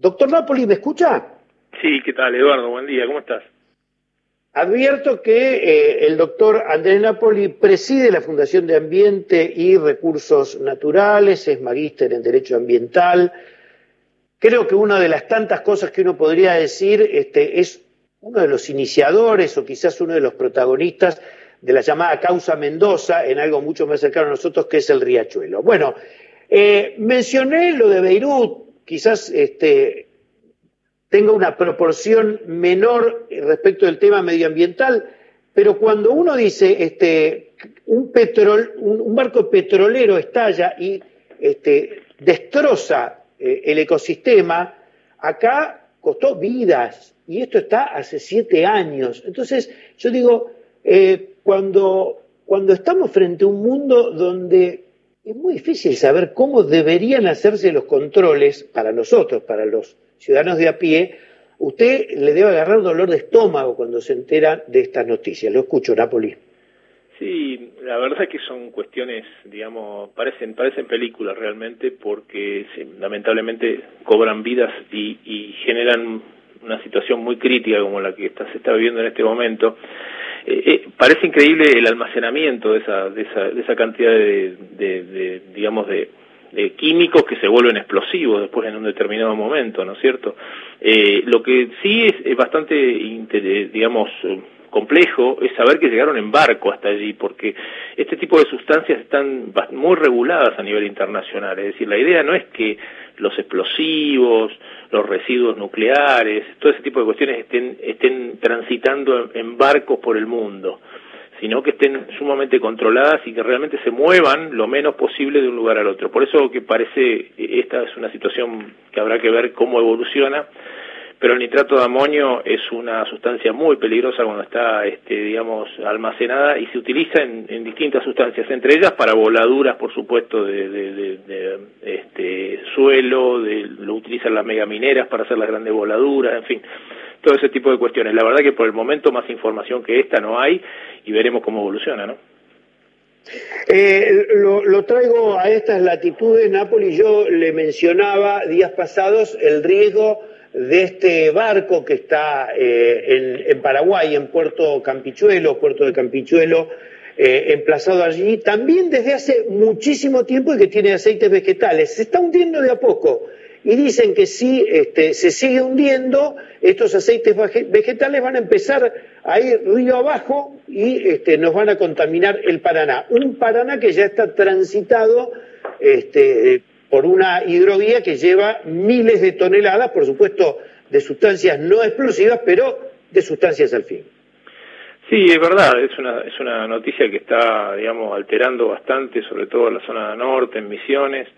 Doctor Napoli, ¿me escucha? Sí, ¿qué tal, Eduardo? Buen día, ¿cómo estás? Advierto que el doctor Andrés Napoli preside la Fundación de Ambiente y Recursos Naturales, es magíster en Derecho Ambiental. Creo que una de las tantas cosas que uno podría decir es uno de los iniciadores o quizás uno de los protagonistas de la llamada Causa Mendoza en algo mucho más cercano a nosotros, que es el Riachuelo. Bueno, mencioné lo de Beirut, quizás tenga una proporción menor respecto del tema medioambiental, pero cuando uno dice un barco petrolero estalla y destroza el ecosistema, acá costó vidas, y esto está hace 7 años. Entonces, yo digo, cuando estamos frente a un mundo donde es muy difícil saber cómo deberían hacerse los controles para nosotros, para los ciudadanos de a pie, usted le debe agarrar un dolor de estómago cuando se entera de estas noticias. Lo escucho, Napoli. Sí, la verdad es que son cuestiones, digamos, parecen películas realmente, porque lamentablemente cobran vidas y generan una situación muy crítica como la que se está viviendo en este momento. Parece increíble el almacenamiento de esa cantidad de químicos que se vuelven explosivos después en un determinado momento, ¿no es cierto? Lo que sí es bastante, digamos, complejo es saber que llegaron en barco hasta allí, porque este tipo de sustancias están muy reguladas a nivel internacional. Es decir, la idea no es que los explosivos, los residuos nucleares, todo ese tipo de cuestiones estén transitando en barcos por el mundo, sino que estén sumamente controladas y que realmente se muevan lo menos posible de un lugar al otro. Por eso que parece, esta es una situación que habrá que ver cómo evoluciona, pero el nitrato de amonio es una sustancia muy peligrosa cuando está, digamos, almacenada, y se utiliza en distintas sustancias, entre ellas para voladuras, por supuesto, de suelo, lo utilizan las megamineras para hacer las grandes voladuras, en fin, todo ese tipo de cuestiones. La verdad que por el momento más información que esta no hay, y veremos cómo evoluciona, ¿no? Lo traigo a estas latitudes, Napoli. Yo le mencionaba días pasados el riesgo de este barco que está en Paraguay, en puerto de Campichuelo, emplazado allí, también desde hace muchísimo tiempo, y que tiene aceites vegetales. Se está hundiendo de a poco, y dicen que si se sigue hundiendo, estos aceites vegetales van a empezar a ir río abajo y nos van a contaminar el Paraná. Un Paraná que ya está transitado por una hidrovía que lleva miles de toneladas, por supuesto, de sustancias no explosivas, pero de sustancias al fin. Sí, es verdad, es una noticia que está, digamos, alterando bastante, sobre todo en la zona norte, en Misiones.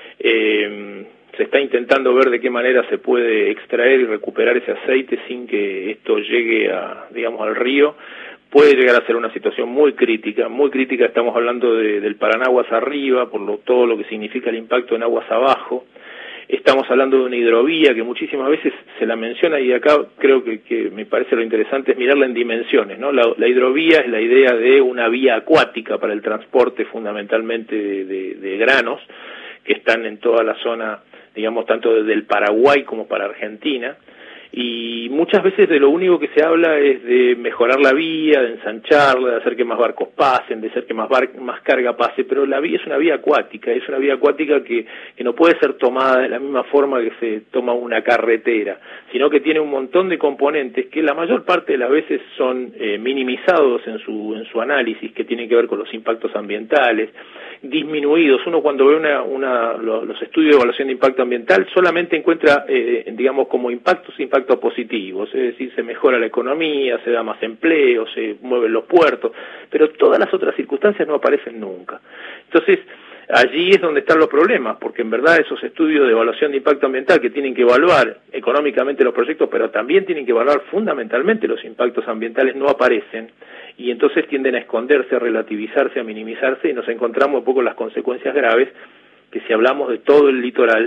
Se está intentando ver de qué manera se puede extraer y recuperar ese aceite sin que esto llegue al río. Puede llegar a ser una situación muy crítica, estamos hablando del Paraná aguas arriba, todo lo que significa el impacto en aguas abajo. Estamos hablando de una hidrovía que muchísimas veces se la menciona, y acá creo que me parece lo interesante es mirarla en dimensiones, ¿no? La hidrovía es la idea de una vía acuática para el transporte fundamentalmente de granos, que están en toda la zona, digamos, tanto desde el Paraguay como para Argentina, y muchas veces de lo único que se habla es de mejorar la vía, de ensancharla, de hacer que más barcos pasen, de hacer que más carga pase, pero la vía es una vía acuática, que no puede ser tomada de la misma forma que se toma una carretera, sino que tiene un montón de componentes que la mayor parte de las veces son minimizados en su análisis, que tienen que ver con los impactos ambientales, disminuidos. Uno cuando ve los estudios de evaluación de impacto ambiental solamente encuentra, digamos, como impactos positivos, es decir, se mejora la economía, se da más empleo, se mueven los puertos, pero todas las otras circunstancias no aparecen nunca. Entonces, allí es donde están los problemas, porque en verdad esos estudios de evaluación de impacto ambiental, que tienen que evaluar económicamente los proyectos, pero también tienen que evaluar fundamentalmente los impactos ambientales, no aparecen, y entonces tienden a esconderse, a relativizarse, a minimizarse, y nos encontramos un poco las consecuencias graves, que si hablamos de todo el litoral,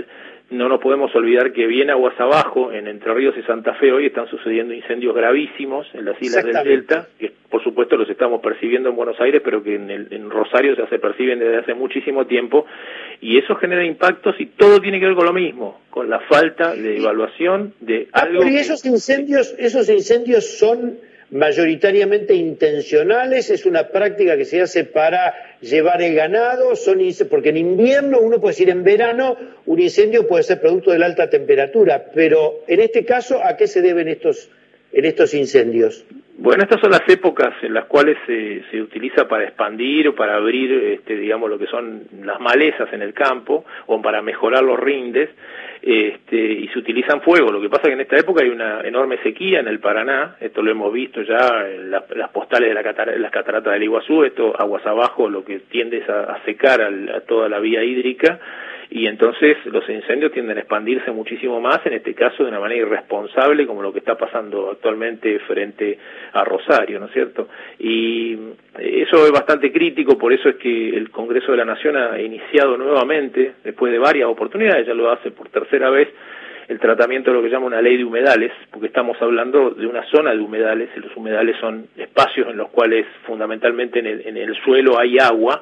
no nos podemos olvidar que bien aguas abajo, en Entre Ríos y Santa Fe, hoy están sucediendo incendios gravísimos en las islas del Delta, que por supuesto los estamos percibiendo en Buenos Aires, pero que en Rosario ya se perciben desde hace muchísimo tiempo, y eso genera impactos y todo tiene que ver con lo mismo, con la falta de evaluación de algo. Pero esos incendios son mayoritariamente intencionales, es una práctica que se hace para llevar el ganado, porque en invierno, uno puede decir en verano, un incendio puede ser producto de la alta temperatura, pero en este caso, ¿a qué se deben estos incendios? Bueno, estas son las épocas en las cuales se utiliza para expandir o para abrir, digamos, lo que son las malezas en el campo o para mejorar los rindes, y se utilizan fuego. Lo que pasa es que en esta época hay una enorme sequía en el Paraná, esto lo hemos visto ya en las postales de las cataratas del Iguazú, esto aguas abajo lo que tiende es a secar a toda la vía hídrica, y entonces los incendios tienden a expandirse muchísimo más, en este caso de una manera irresponsable, como lo que está pasando actualmente frente a Rosario, ¿no es cierto? Y eso es bastante crítico, por eso es que el Congreso de la Nación ha iniciado nuevamente, después de varias oportunidades, ya lo hace por tercera vez, el tratamiento de lo que llama una ley de humedales, porque estamos hablando de una zona de humedales, y los humedales son espacios en los cuales fundamentalmente en el suelo hay agua,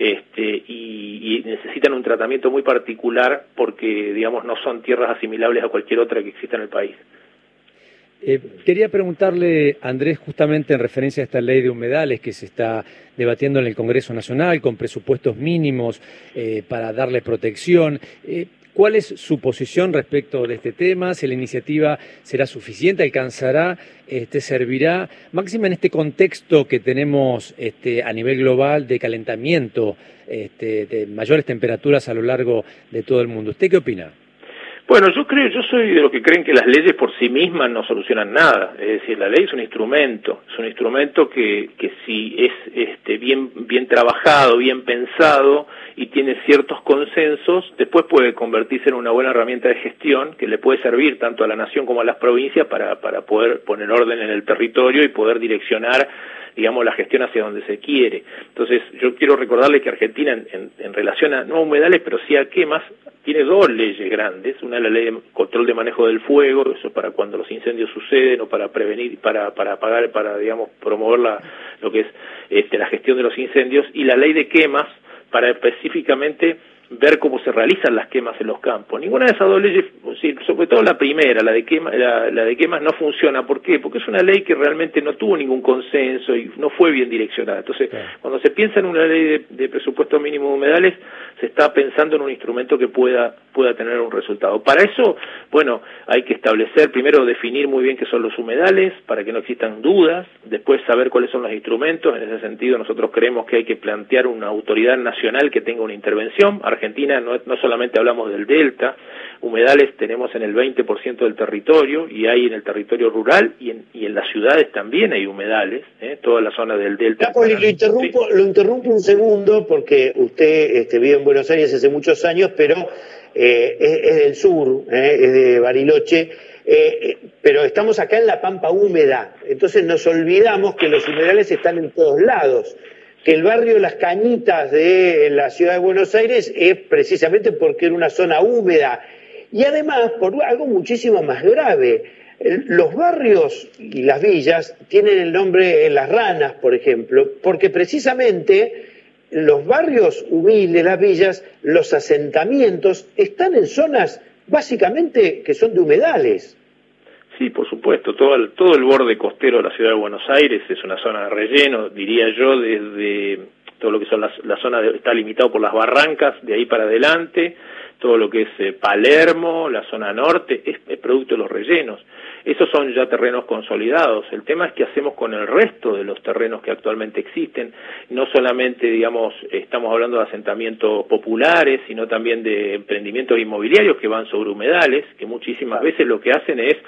y necesitan un tratamiento muy particular porque, digamos, no son tierras asimilables a cualquier otra que exista en el país. Quería preguntarle, Andrés, justamente en referencia a esta ley de humedales que se está debatiendo en el Congreso Nacional con presupuestos mínimos para darle protección. ¿Cuál es su posición respecto de este tema? ¿Si la iniciativa será suficiente, alcanzará, servirá? Máxima en este contexto que tenemos a nivel global de calentamiento, de mayores temperaturas a lo largo de todo el mundo. ¿Usted qué opina? Bueno, yo soy de los que creen que las leyes por sí mismas no solucionan nada. Es decir, la ley es un instrumento que si es bien trabajado, bien pensado y tiene ciertos consensos, después puede convertirse en una buena herramienta de gestión que le puede servir tanto a la nación como a las provincias para poder poner orden en el territorio y poder direccionar, digamos, la gestión hacia donde se quiere. Entonces, yo quiero recordarles que Argentina, en relación a, no a humedales, pero sí a quemas, tiene dos leyes grandes. Una es la ley de control de manejo del fuego, eso para cuando los incendios suceden o para prevenir, para apagar, para, digamos, promover lo que es la gestión de los incendios, y la ley de quemas para específicamente ver cómo se realizan las quemas en los campos. Ninguna de esas dos leyes, sobre todo la primera, la de quemas no funciona. ¿Por qué? Porque es una ley que realmente no tuvo ningún consenso y no fue bien direccionada. Entonces, cuando se piensa en una ley de presupuesto mínimo de humedales, se está pensando en un instrumento que pueda tener un resultado. Para eso, bueno, hay que establecer, primero definir muy bien qué son los humedales, para que no existan dudas, después saber cuáles son los instrumentos. En ese sentido, nosotros creemos que hay que plantear una autoridad nacional que tenga una intervención. Argentina no solamente hablamos del delta, humedales tenemos en el 20% del territorio, y hay en el territorio rural y en las ciudades también hay humedales, toda la zona del delta. Napoli, lo interrumpo un segundo porque usted vive en Buenos Aires hace muchos años, pero es del sur, es de Bariloche, pero estamos acá en la Pampa húmeda, entonces nos olvidamos que los humedales están en todos lados, que el barrio Las Cañitas de la ciudad de Buenos Aires es precisamente porque era una zona húmeda, y además por algo muchísimo más grave. Los barrios y las villas tienen el nombre Las Ranas, por ejemplo, porque precisamente los barrios humildes, las villas, los asentamientos están en zonas básicamente que son de humedales. Sí, por supuesto, todo el borde costero de la ciudad de Buenos Aires es una zona de relleno, diría yo, desde todo lo que son la zona está limitado por las barrancas, de ahí para adelante, todo lo que es Palermo, la zona norte, es producto de los rellenos. Esos son ya terrenos consolidados. El tema es qué hacemos con el resto de los terrenos que actualmente existen. No solamente, digamos, estamos hablando de asentamientos populares, sino también de emprendimientos inmobiliarios que van sobre humedales, que muchísimas veces lo que hacen es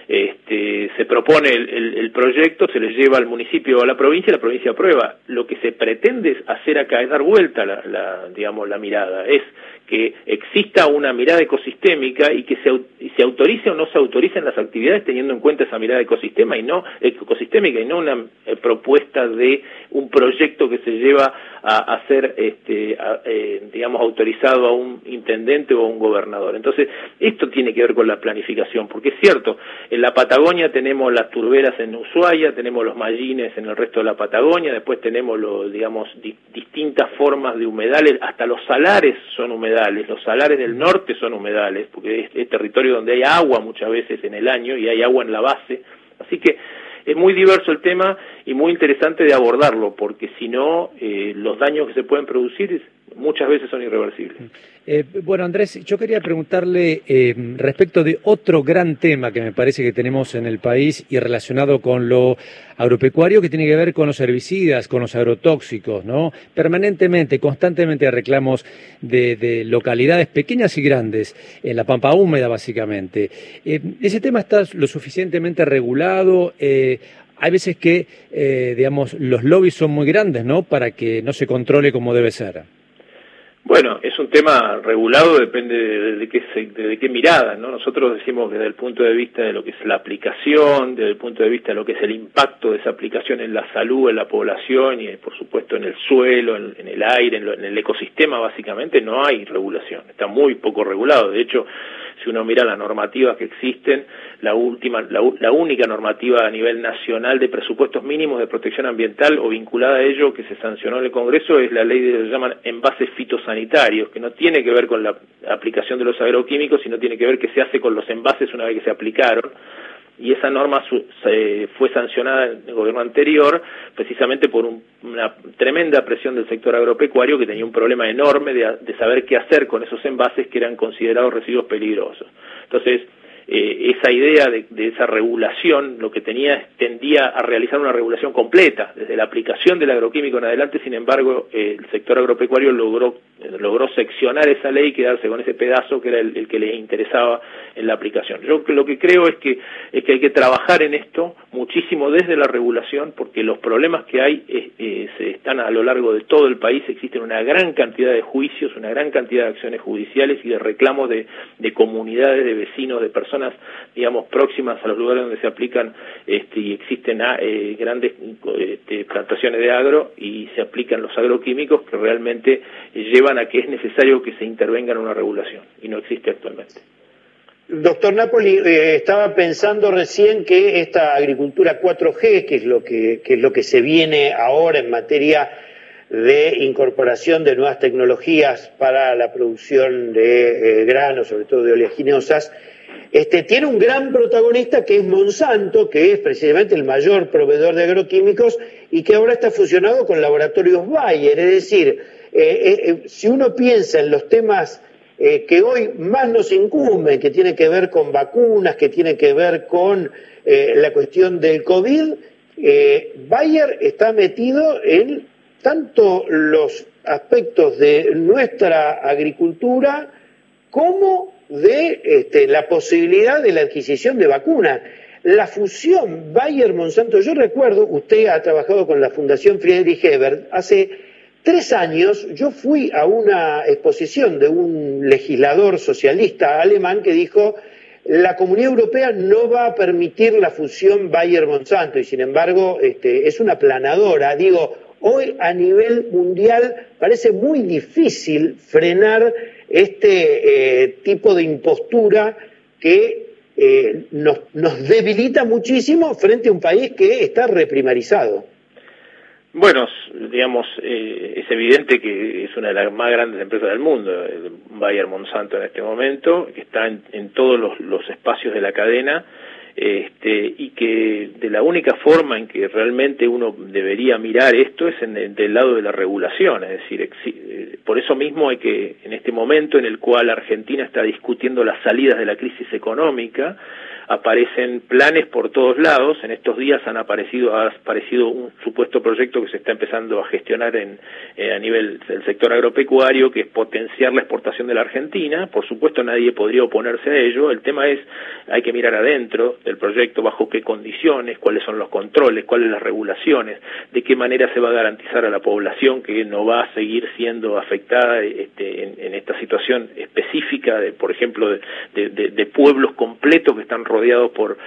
se propone el proyecto, se le lleva al municipio o a la provincia aprueba. Lo que se pretende es hacer acá es dar vuelta la mirada, es que exista una mirada ecosistémica y que se autorice o no se autoricen las actividades teniendo en cuenta esa mirada ecosistémica y no una propuesta de un proyecto que se lleva a ser, digamos, autorizado a un intendente o a un gobernador. Entonces, esto tiene que ver con la planificación, porque es cierto, en la Patagonia tenemos las turberas en Ushuaia, tenemos los mallines en el resto de la Patagonia, después tenemos, digamos, distintas formas de humedales, hasta los salares son humedales, los salares del norte son humedales, porque es territorio donde hay agua muchas veces en el año y hay agua en la base, así que es muy diverso el tema y muy interesante de abordarlo, porque si no, los daños que se pueden producir muchas veces son irreversibles. Bueno, Andrés, yo quería preguntarle respecto de otro gran tema que me parece que tenemos en el país y relacionado con lo agropecuario, que tiene que ver con los herbicidas, con los agrotóxicos, ¿no? Permanentemente, constantemente reclamos de localidades pequeñas y grandes, en la Pampa Húmeda básicamente. ¿Ese tema está lo suficientemente regulado? Hay veces que, digamos, los lobbies son muy grandes, ¿no?, para que no se controle como debe ser. Bueno, es un tema regulado, depende de qué mirada, ¿no? Nosotros decimos que desde el punto de vista de lo que es la aplicación, desde el punto de vista de lo que es el impacto de esa aplicación en la salud, en la población y, por supuesto, en el suelo, en el aire, en el ecosistema, básicamente, no hay regulación. Está muy poco regulado. De hecho, si uno mira las normativas que existen, la única normativa a nivel nacional de presupuestos mínimos de protección ambiental o vinculada a ello que se sancionó en el Congreso es la ley de lo que llaman envases fitosanitarios, que no tiene que ver con la aplicación de los agroquímicos, sino tiene que ver qué se hace con los envases una vez que se aplicaron. Y esa norma fue sancionada en el gobierno anterior precisamente por una tremenda presión del sector agropecuario, que tenía un problema enorme de saber qué hacer con esos envases que eran considerados residuos peligrosos. Entonces, esa idea de esa regulación lo que tendía a realizar una regulación completa, desde la aplicación del agroquímico en adelante. Sin embargo, el sector agropecuario logró seccionar esa ley y quedarse con ese pedazo que era el que les interesaba en la aplicación. Yo lo que creo es que hay que trabajar en esto muchísimo desde la regulación, porque los problemas que hay se están a lo largo de todo el país. Existen una gran cantidad de juicios, una gran cantidad de acciones judiciales y de reclamos de comunidades, de vecinos, de personas, digamos, próximas a los lugares donde se aplican y existen grandes plantaciones de agro y se aplican los agroquímicos que realmente llevan a que es necesario que se intervenga en una regulación y no existe actualmente. Doctor Napoli, estaba pensando recién que esta agricultura 4G, que es lo que se viene ahora en materia de incorporación de nuevas tecnologías para la producción de granos, sobre todo de oleaginosas, tiene un gran protagonista que es Monsanto, que es precisamente el mayor proveedor de agroquímicos y que ahora está fusionado con laboratorios Bayer. Es decir, si uno piensa en los temas que hoy más nos incumben, que tienen que ver con vacunas, que tienen que ver con la cuestión del COVID, Bayer está metido en tanto los aspectos de nuestra agricultura como de la posibilidad de la adquisición de vacunas. La fusión Bayer-Monsanto, yo recuerdo, usted ha trabajado con la Fundación Friedrich Ebert, hace 3 años yo fui a una exposición de un legislador socialista alemán que dijo: la Comunidad Europea no va a permitir la fusión Bayer-Monsanto, y sin embargo es una aplanadora. Digo, hoy a nivel mundial parece muy difícil frenar tipo de impostura que nos debilita muchísimo frente a un país que está reprimarizado. Bueno, digamos, es evidente que es una de las más grandes empresas del mundo, Bayer Monsanto en este momento, que está en todos los espacios de la cadena, y que de la única forma en que realmente uno debería mirar esto es del lado de la regulación. Es decir, por eso mismo hay que, en este momento en el cual Argentina está discutiendo las salidas de la crisis económica, aparecen planes por todos lados. En estos días ha aparecido un supuesto proyecto que se está empezando a gestionar a nivel del sector agropecuario, que es potenciar la exportación de la Argentina. Por supuesto nadie podría oponerse a ello. El tema es hay que mirar adentro del proyecto, bajo qué condiciones, cuáles son los controles, cuáles las regulaciones, de qué manera se va a garantizar a la población que no va a seguir siendo afectada en esta situación específica, por ejemplo, de pueblos completos que están rodeados por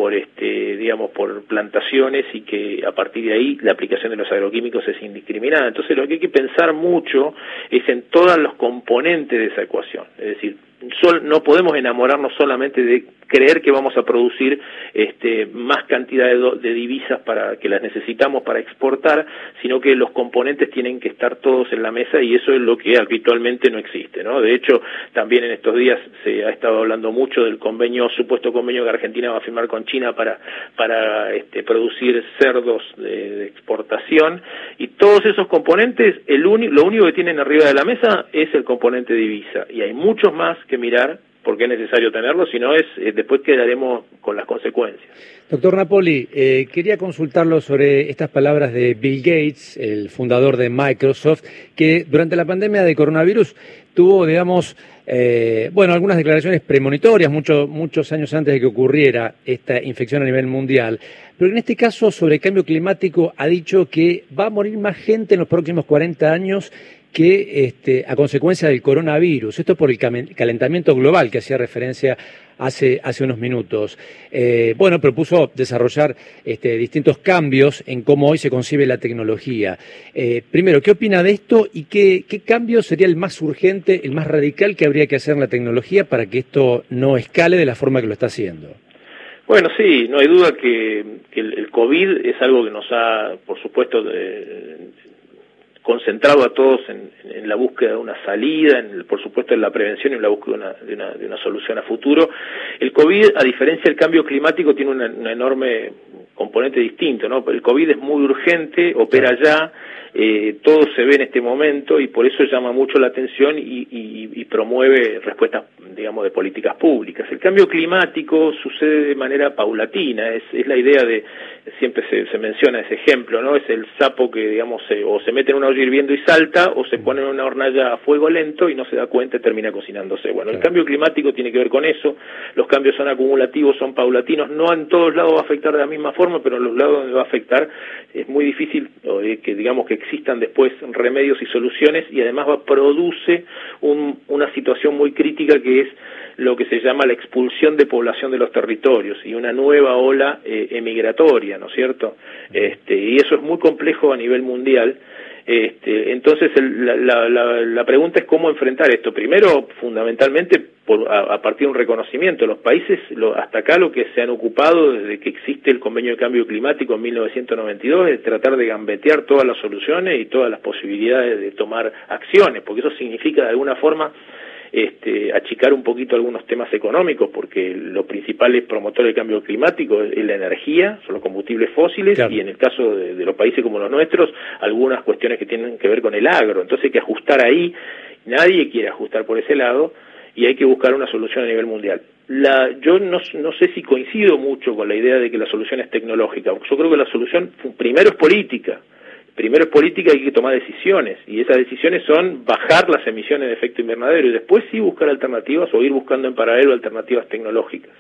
plantaciones, y que a partir de ahí la aplicación de los agroquímicos es indiscriminada. Entonces lo que hay que pensar mucho es en todos los componentes de esa ecuación, es decir, no podemos enamorarnos solamente de creer que vamos a producir más cantidad de divisas para que las necesitamos para exportar, sino que los componentes tienen que estar todos en la mesa, y eso es lo que habitualmente no existe, ¿no? De hecho, también en estos días se ha estado hablando mucho del supuesto convenio que Argentina va a firmar con China para producir cerdos de exportación, y todos esos componentes, lo único que tienen arriba de la mesa es el componente divisa, y hay muchos más que mirar, porque es necesario tenerlo, si no después quedaremos con las consecuencias. Doctor Napoli, quería consultarlo sobre estas palabras de Bill Gates, el fundador de Microsoft, que durante la pandemia de coronavirus tuvo, digamos, algunas declaraciones premonitorias muchos años antes de que ocurriera esta infección a nivel mundial, pero en este caso sobre el cambio climático ha dicho que va a morir más gente en los próximos 40 años que a consecuencia del coronavirus. Esto por el calentamiento global que hacía referencia hace unos minutos. Propuso desarrollar distintos cambios en cómo hoy se concibe la tecnología. Primero, ¿qué opina de esto y qué cambio sería el más urgente, el más radical que habría que hacer en la tecnología para que esto no escale de la forma que lo está haciendo? Bueno, sí, no hay duda que el COVID es algo que nos ha, por supuesto, concentrado a todos en la búsqueda de una salida, por supuesto en la prevención y en la búsqueda de una solución a futuro. El COVID, a diferencia del cambio climático, tiene una enorme componente distinto, ¿no? El COVID es muy urgente, opera ya, todo se ve en este momento, y por eso llama mucho la atención y promueve respuestas, digamos, de políticas públicas. El cambio climático sucede de manera paulatina, es la idea de, siempre se menciona ese ejemplo, ¿no? Es el sapo que, digamos, o se mete en una olla hirviendo y salta, o se pone en una hornalla a fuego lento y no se da cuenta y termina cocinándose. Bueno, el cambio climático tiene que ver con eso, los cambios son acumulativos, son paulatinos, no en todos lados va a afectar de la misma forma, pero en los lados donde va a afectar es muy difícil que existan después remedios y soluciones, y además produce una situación muy crítica, que es lo que se llama la expulsión de población de los territorios y una nueva ola emigratoria, ¿no es cierto? Y eso es muy complejo a nivel mundial. Entonces la pregunta es cómo enfrentar esto. Primero, fundamentalmente, a partir de un reconocimiento. Los países, hasta acá, lo que se han ocupado desde que existe el Convenio de Cambio Climático en 1992 es tratar de gambetear todas las soluciones y todas las posibilidades de tomar acciones, porque eso significa de alguna forma achicar un poquito algunos temas económicos, porque lo principal es promotor del cambio climático es la energía, son los combustibles fósiles, claro. Y en el caso de los países como los nuestros, algunas cuestiones que tienen que ver con el agro. Entonces hay que ajustar ahí, nadie quiere ajustar por ese lado, y hay que buscar una solución a nivel mundial. Yo no sé si coincido mucho con la idea de que la solución es tecnológica. Yo creo que la solución primero es política. Primero es política, hay que tomar decisiones, y esas decisiones son bajar las emisiones de efecto invernadero, y después sí buscar alternativas o ir buscando en paralelo alternativas tecnológicas.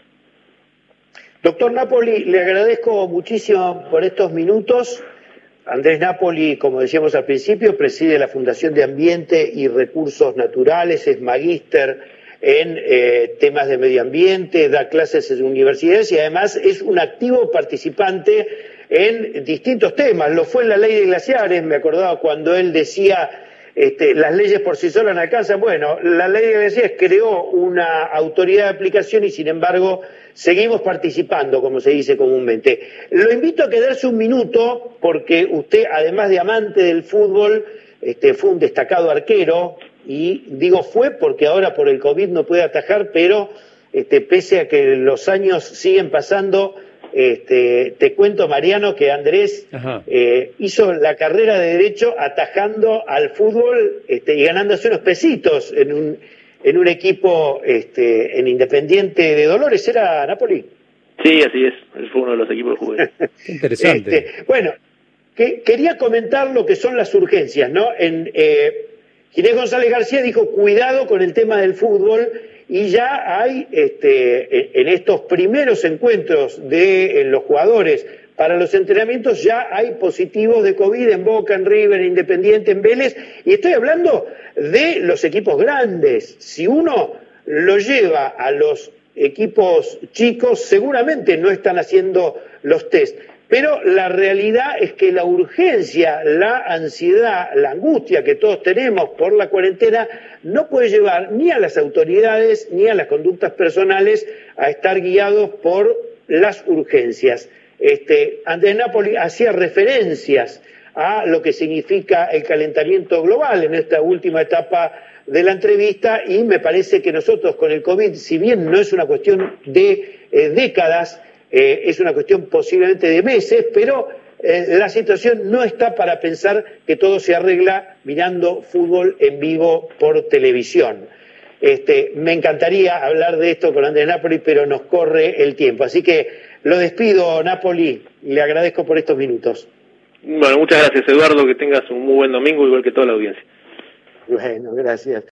Doctor Napoli, le agradezco muchísimo por estos minutos. Andrés Napoli, como decíamos al principio, preside la Fundación de Ambiente y Recursos Naturales, es magíster en temas de medio ambiente, da clases en universidades y además es un activo participante en distintos temas. Lo fue en la ley de glaciares, me acordaba cuando él decía las leyes por sí solas no alcanzan. Bueno, la ley de glaciares creó una autoridad de aplicación y sin embargo seguimos participando, como se dice comúnmente. Lo invito a quedarse un minuto porque usted, además de amante del fútbol, fue un destacado arquero, y digo fue porque ahora por el COVID no puede atajar, pero pese a que los años siguen pasando, te cuento, Mariano, que Andrés hizo la carrera de Derecho atajando al fútbol y ganándose unos pesitos en un equipo en Independiente de Dolores. ¿Era Napoli? Sí, así es. Fue uno de los equipos que jugué. Interesante. Bueno, quería comentar lo que son las urgencias, ¿no? Ginés González García dijo cuidado con el tema del fútbol y ya hay en estos primeros encuentros de los jugadores para los entrenamientos ya hay positivos de COVID en Boca, en River, en Independiente, en Vélez, y estoy hablando de los equipos grandes. Si uno lo lleva a los equipos chicos, seguramente no están haciendo los test. Pero la realidad es que la urgencia, la ansiedad, la angustia que todos tenemos por la cuarentena no puede llevar ni a las autoridades ni a las conductas personales a estar guiados por las urgencias. Andrés Napoli hacía referencias a lo que significa el calentamiento global en esta última etapa de la entrevista, y me parece que nosotros con el COVID, si bien no es una cuestión de décadas, es una cuestión posiblemente de meses, pero la situación no está para pensar que todo se arregla mirando fútbol en vivo por televisión. Me encantaría hablar de esto con Andrés Napoli, pero nos corre el tiempo. Así que lo despido, Napoli, y le agradezco por estos minutos. Bueno, muchas gracias, Eduardo, que tengas un muy buen domingo, igual que toda la audiencia. Bueno, gracias.